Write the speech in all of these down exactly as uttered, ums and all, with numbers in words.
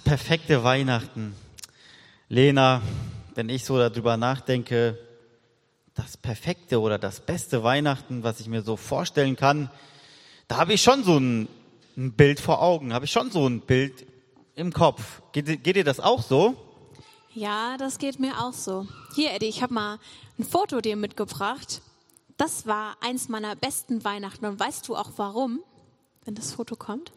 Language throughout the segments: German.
perfekte Weihnachten. Lena, wenn ich so darüber nachdenke, das perfekte oder das beste Weihnachten, was ich mir so vorstellen kann, da habe ich schon so ein, ein Bild vor Augen, habe ich schon so ein Bild im Kopf. Geht, geht dir das auch so? Ja, das geht mir auch so. Hier, Eddie, ich habe mal ein Foto dir mitgebracht. Das war eins meiner besten Weihnachten. Und weißt du auch warum, wenn das Foto kommt?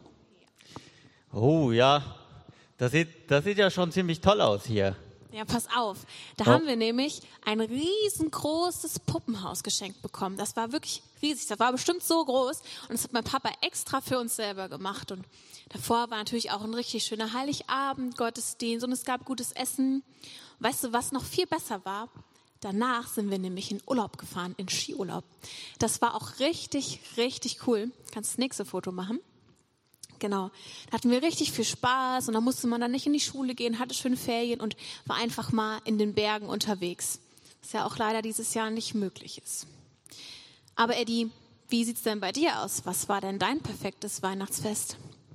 Oh ja, das sieht, das sieht ja schon ziemlich toll aus hier. Ja, pass auf. Da Oh. haben wir nämlich ein riesengroßes Puppenhaus geschenkt bekommen. Das war wirklich riesig. Das war bestimmt so groß. Und das hat mein Papa extra für uns selber gemacht. Und davor war natürlich auch ein richtig schöner Heiligabend, Gottesdienst. Und es gab gutes Essen. Und weißt du, was noch viel besser war? Danach sind wir nämlich in Urlaub gefahren, in Skiurlaub. Das war auch richtig, richtig cool. Kannst das nächste Foto machen? Genau, da hatten wir richtig viel Spaß und da musste man dann nicht in die Schule gehen, hatte schöne Ferien und war einfach mal in den Bergen unterwegs, was ja auch leider dieses Jahr nicht möglich ist. Aber Eddie, wie sieht's denn bei dir aus? Was war denn dein perfektes Weihnachtsfest?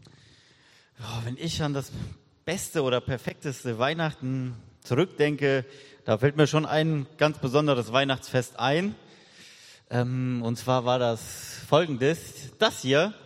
Ja, wenn ich an das beste oder perfekteste Weihnachten zurückdenke, da fällt mir schon ein ganz besonderes Weihnachtsfest ein. Ähm, und zwar war das folgendes, das hier.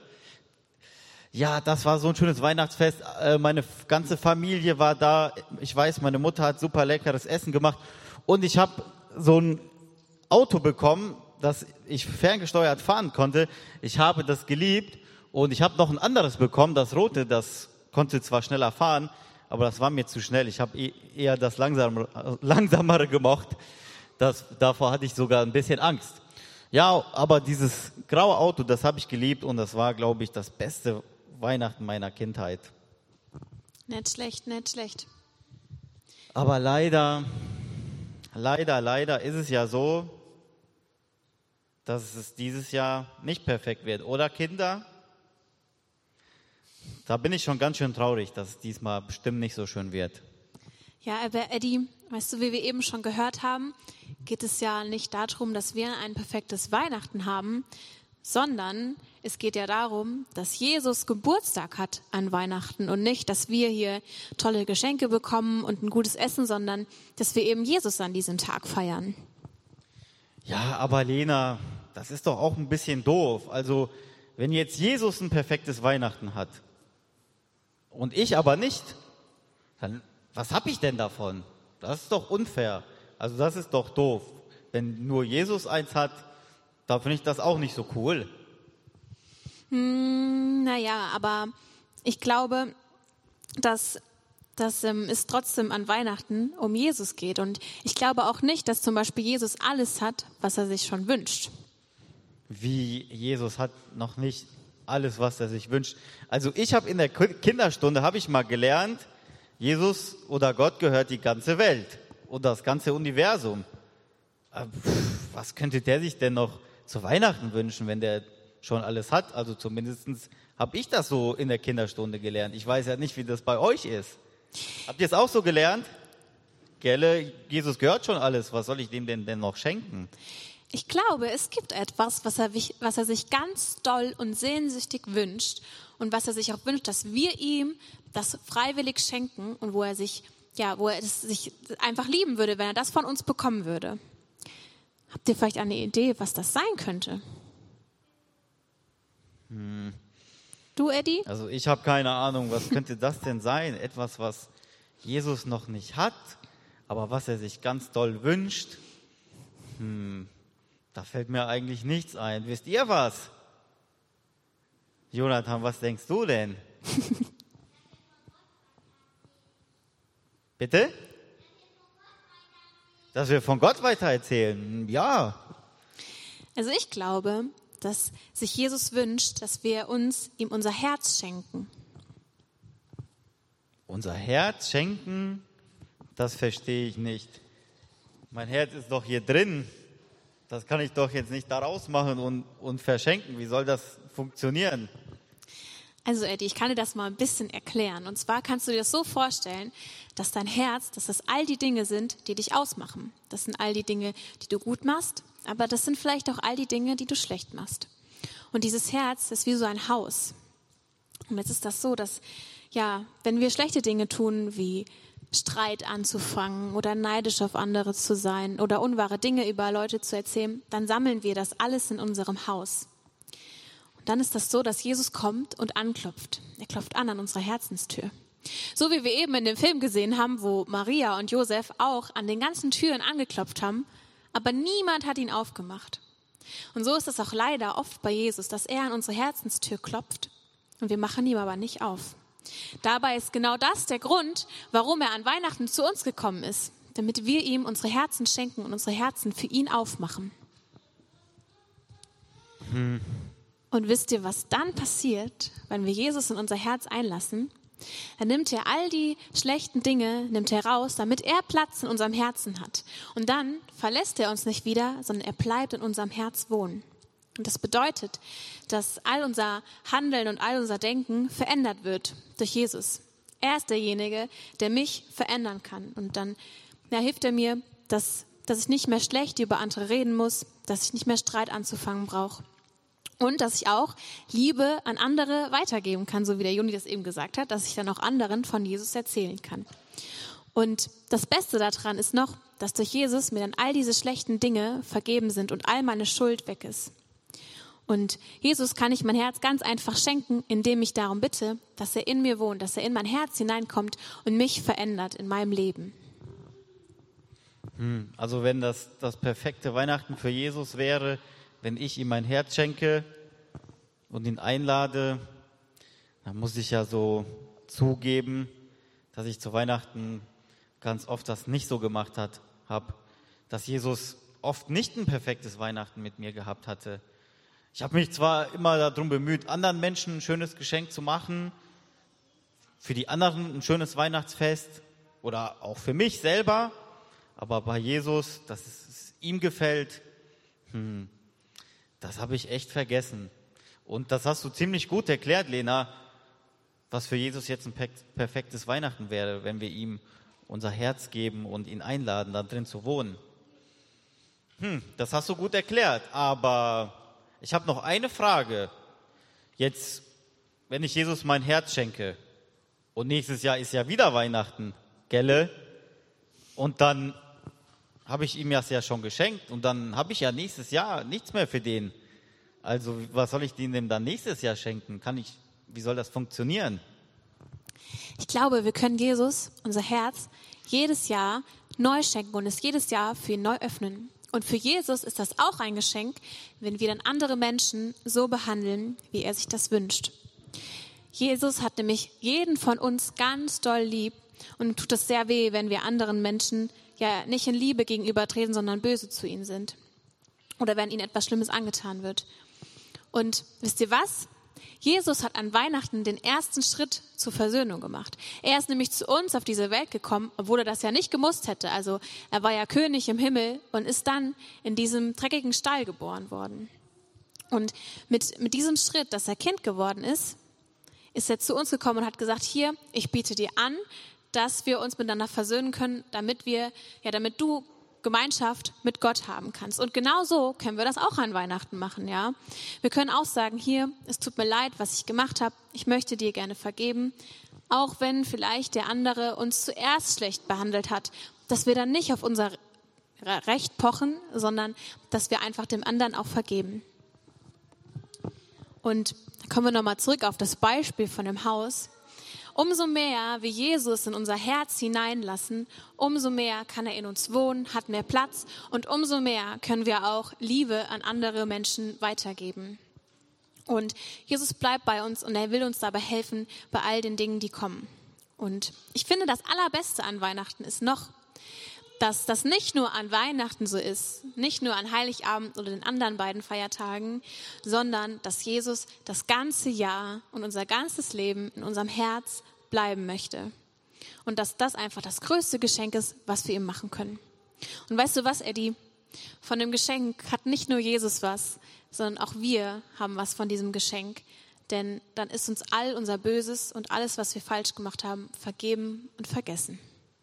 Ja, das war so ein schönes Weihnachtsfest. Äh, meine f- ganze Familie war da. Ich weiß, meine Mutter hat super leckeres Essen gemacht. Und ich habe so ein Auto bekommen, das ich ferngesteuert fahren konnte. Ich habe das geliebt. Und ich habe noch ein anderes bekommen, das rote, das konnte zwar schneller fahren, aber das war mir zu schnell. Ich habe eh, eher das langsamere, langsamere gemocht. Das, davor hatte ich sogar ein bisschen Angst. Ja, aber dieses graue Auto, das habe ich geliebt und das war, glaube ich, das beste Weihnachten meiner Kindheit. Nicht schlecht, nicht schlecht. Aber leider, leider, leider ist es ja so, dass es dieses Jahr nicht perfekt wird. Oder Kinder? Da bin ich schon ganz schön traurig, dass es diesmal bestimmt nicht so schön wird. Ja, aber Eddie, weißt du, wie wir eben schon gehört haben, geht es ja nicht darum, dass wir ein perfektes Weihnachten haben, sondern es geht ja darum, dass Jesus Geburtstag hat an Weihnachten und nicht, dass wir hier tolle Geschenke bekommen und ein gutes Essen, sondern dass wir eben Jesus an diesem Tag feiern. Ja, aber Lena, das ist doch auch ein bisschen doof. Also, wenn jetzt Jesus ein perfektes Weihnachten hat und ich aber nicht, dann was habe ich denn davon? Das ist doch unfair. Also das ist doch doof. Wenn nur Jesus eins hat, da finde ich das auch nicht so cool. Hm, naja, aber ich glaube, dass dass ähm, es trotzdem an Weihnachten um Jesus geht. Und ich glaube auch nicht, dass zum Beispiel Jesus alles hat, was er sich schon wünscht. Wie Jesus hat noch nicht alles, was er sich wünscht. Also ich habe in der Ki- Kinderstunde, habe ich mal gelernt, Jesus oder Gott gehört die ganze Welt und das ganze Universum. Äh, pff, Was könnte der sich denn noch zu Weihnachten wünschen, wenn der schon alles hat? Also zumindest habe ich das so in der Kinderstunde gelernt. Ich weiß ja nicht, wie das bei euch ist. Habt ihr es auch so gelernt? Gelle, Jesus gehört schon alles. Was soll ich dem denn, denn noch schenken? Ich glaube, es gibt etwas, was er, wich- was er sich ganz doll und sehnsüchtig wünscht und was er sich auch wünscht, dass wir ihm das freiwillig schenken und wo er sich, ja, wo er es sich einfach lieben würde, wenn er das von uns bekommen würde. Habt ihr vielleicht eine Idee, was das sein könnte? Hm. Du, Eddie? Also ich habe keine Ahnung, was könnte das denn sein? Etwas, was Jesus noch nicht hat, aber was er sich ganz doll wünscht. Hm, da fällt mir eigentlich nichts ein. Wisst ihr was? Jonathan, was denkst du denn? Bitte? Dass wir von Gott weitererzählen? Ja. Also ich glaube, dass sich Jesus wünscht, dass wir uns ihm unser Herz schenken. Unser Herz schenken, das verstehe ich nicht. Mein Herz ist doch hier drin. Das kann ich doch jetzt nicht da rausmachen und, und verschenken. Wie soll das funktionieren? Also Eddie, ich kann dir das mal ein bisschen erklären. Und zwar kannst du dir das so vorstellen, dass dein Herz, dass das all die Dinge sind, die dich ausmachen. Das sind all die Dinge, die du gut machst, aber das sind vielleicht auch all die Dinge, die du schlecht machst. Und dieses Herz ist wie so ein Haus. Und jetzt ist das so, dass Ja, wenn wir schlechte Dinge tun, wie Streit anzufangen oder neidisch auf andere zu sein oder unwahre Dinge über Leute zu erzählen, dann sammeln wir das alles in unserem Haus. Und dann ist das so, dass Jesus kommt und anklopft. Er klopft an an unserer Herzenstür. So wie wir eben in dem Film gesehen haben, wo Maria und Josef auch an den ganzen Türen angeklopft haben, aber niemand hat ihn aufgemacht. Und so ist es auch leider oft bei Jesus, dass er an unsere Herzenstür klopft und wir machen ihm aber nicht auf. Dabei ist genau das der Grund, warum er an Weihnachten zu uns gekommen ist, damit wir ihm unsere Herzen schenken und unsere Herzen für ihn aufmachen. Hm. Und wisst ihr, was dann passiert, wenn wir Jesus in unser Herz einlassen? Dann nimmt er all die schlechten Dinge, nimmt er raus, damit er Platz in unserem Herzen hat. Und dann verlässt er uns nicht wieder, sondern er bleibt in unserem Herz wohnen. Und das bedeutet, dass all unser Handeln und all unser Denken verändert wird durch Jesus. Er ist derjenige, der mich verändern kann. Und dann ja, hilft er mir, dass, dass ich nicht mehr schlecht über andere reden muss, dass ich nicht mehr Streit anzufangen brauche. Und dass ich auch Liebe an andere weitergeben kann, so wie der Juni das eben gesagt hat, dass ich dann auch anderen von Jesus erzählen kann. Und das Beste daran ist noch, dass durch Jesus mir dann all diese schlechten Dinge vergeben sind und all meine Schuld weg ist. Und Jesus kann ich mein Herz ganz einfach schenken, indem ich darum bitte, dass er in mir wohnt, dass er in mein Herz hineinkommt und mich verändert in meinem Leben. Also wenn das das perfekte Weihnachten für Jesus wäre, wenn ich ihm mein Herz schenke und ihn einlade, dann muss ich ja so zugeben, dass ich zu Weihnachten ganz oft das nicht so gemacht habe, dass Jesus oft nicht ein perfektes Weihnachten mit mir gehabt hatte. Ich habe mich zwar immer darum bemüht, anderen Menschen ein schönes Geschenk zu machen, für die anderen ein schönes Weihnachtsfest oder auch für mich selber, aber bei Jesus, dass es ihm gefällt, hm, das habe ich echt vergessen. Und das hast du ziemlich gut erklärt, Lena, was für Jesus jetzt ein perfektes Weihnachten wäre, wenn wir ihm unser Herz geben und ihn einladen, da drin zu wohnen. Hm, das hast du gut erklärt, aber ich habe noch eine Frage. Jetzt, wenn ich Jesus mein Herz schenke und nächstes Jahr ist ja wieder Weihnachten, gelle? Und dann habe ich ihm das ja schon geschenkt und dann habe ich ja nächstes Jahr nichts mehr für den. Also was soll ich dem dann nächstes Jahr schenken? Kann ich, wie soll das funktionieren? Ich glaube, wir können Jesus, unser Herz, jedes Jahr neu schenken und es jedes Jahr für ihn neu öffnen. Und für Jesus ist das auch ein Geschenk, wenn wir dann andere Menschen so behandeln, wie er sich das wünscht. Jesus hat nämlich jeden von uns ganz doll lieb und tut es sehr weh, wenn wir anderen Menschen ja nicht in Liebe gegenübertreten, sondern böse zu ihnen sind. Oder wenn ihnen etwas Schlimmes angetan wird. Und wisst ihr was? Jesus hat an Weihnachten den ersten Schritt zur Versöhnung gemacht. Er ist nämlich zu uns auf diese Welt gekommen, obwohl er das ja nicht gemusst hätte. Also er war ja König im Himmel und ist dann in diesem dreckigen Stall geboren worden. Und mit, mit diesem Schritt, dass er Kind geworden ist, ist er zu uns gekommen und hat gesagt, hier, ich biete dir an, dass wir uns miteinander versöhnen können, damit wir, ja, damit du Gemeinschaft mit Gott haben kannst. Und genau so können wir das auch an Weihnachten machen, ja. Wir können auch sagen, hier, es tut mir leid, was ich gemacht habe. Ich möchte dir gerne vergeben, auch wenn vielleicht der andere uns zuerst schlecht behandelt hat, dass wir dann nicht auf unser Recht pochen, sondern dass wir einfach dem anderen auch vergeben. Und da kommen wir nochmal zurück auf das Beispiel von dem Haus. Umso mehr wir Jesus in unser Herz hineinlassen, umso mehr kann er in uns wohnen, hat mehr Platz und umso mehr können wir auch Liebe an andere Menschen weitergeben. Und Jesus bleibt bei uns und er will uns dabei helfen bei all den Dingen, die kommen. Und ich finde, das Allerbeste an Weihnachten ist noch, dass das nicht nur an Weihnachten so ist, nicht nur an Heiligabend oder den anderen beiden Feiertagen, sondern dass Jesus das ganze Jahr und unser ganzes Leben in unserem Herz bleiben möchte. Und dass das einfach das größte Geschenk ist, was wir ihm machen können. Und weißt du was, Eddie? Von dem Geschenk hat nicht nur Jesus was, sondern auch wir haben was von diesem Geschenk. Denn dann ist uns all unser Böses und alles, was wir falsch gemacht haben, vergeben und vergessen.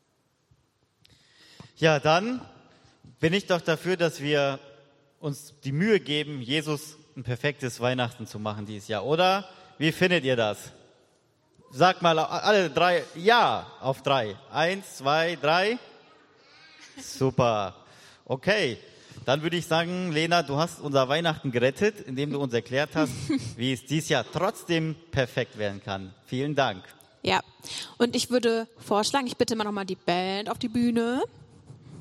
Ja, dann bin ich doch dafür, dass wir uns die Mühe geben, Jesus ein perfektes Weihnachten zu machen dieses Jahr. Oder wie findet ihr das? Sag mal alle drei Ja auf drei. Eins, zwei, drei. Super. Okay. Dann würde ich sagen, Lena, du hast unser Weihnachten gerettet, indem du uns erklärt hast, wie es dieses Jahr trotzdem perfekt werden kann. Vielen Dank. Ja, und ich würde vorschlagen, ich bitte mal nochmal die Band auf die Bühne.